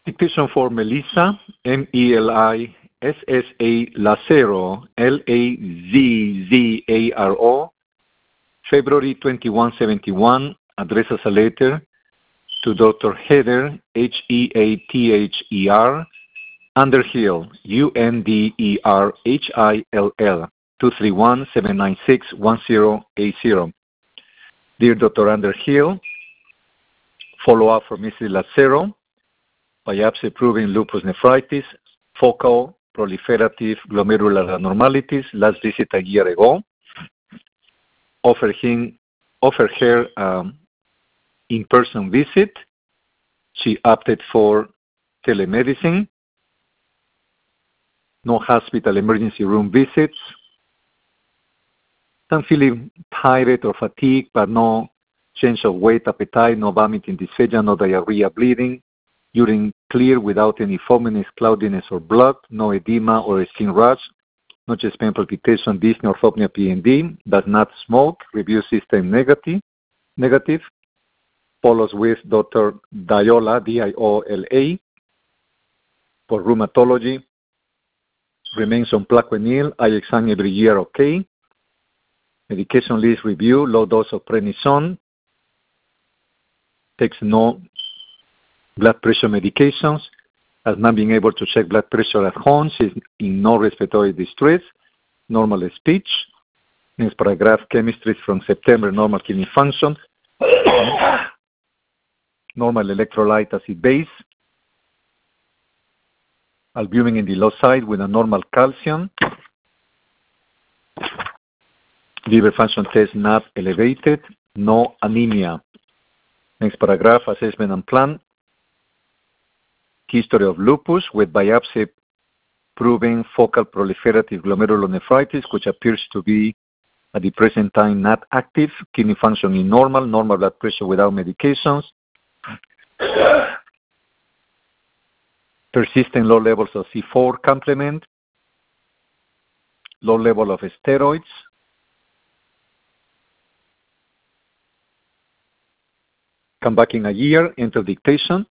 Dictation for Melissa, Melissa Lazaro, Lazzaro, February 2171, address as a letter to Dr. Heather, Heather, Underhill, Underhill, 231-796-1080. Dear Dr. Underhill, follow-up for Mrs. Lazaro, biopsy proving lupus nephritis, focal proliferative glomerular abnormalities, last visit a year ago. Offer her in-person visit. She opted for telemedicine. No hospital emergency room visits. Some feeling tired or fatigued, but no change of weight, appetite, no vomiting, dysphagia, no diarrhea, bleeding. Urine clear without any foaminess, cloudiness, or blood. No edema or skin rash. No chest pain, palpitation, dyspnea, orthopnea, PND. Does not smoke. Review system negative. Follows with Dr. Diola, Diola, for rheumatology. Remains on Plaquenil. Eye exam every year, okay. Medication list review, low dose of prednisone. Takes no blood pressure medications. Has not been able to check blood pressure at home. She's in no respiratory distress. Normal speech. Next paragraph, chemistry from September, normal kidney function. Normal electrolyte acid base. Albumin in the low side with a normal calcium. Liver function test not elevated. No anemia. Next paragraph, assessment and plan. History of lupus with biopsy proving focal proliferative glomerulonephritis, which appears to be at the present time not active. Kidney function is normal. Normal blood pressure without medications. Persistent low levels of C4 complement. Low level of steroids. Come back in a year, enter dictation.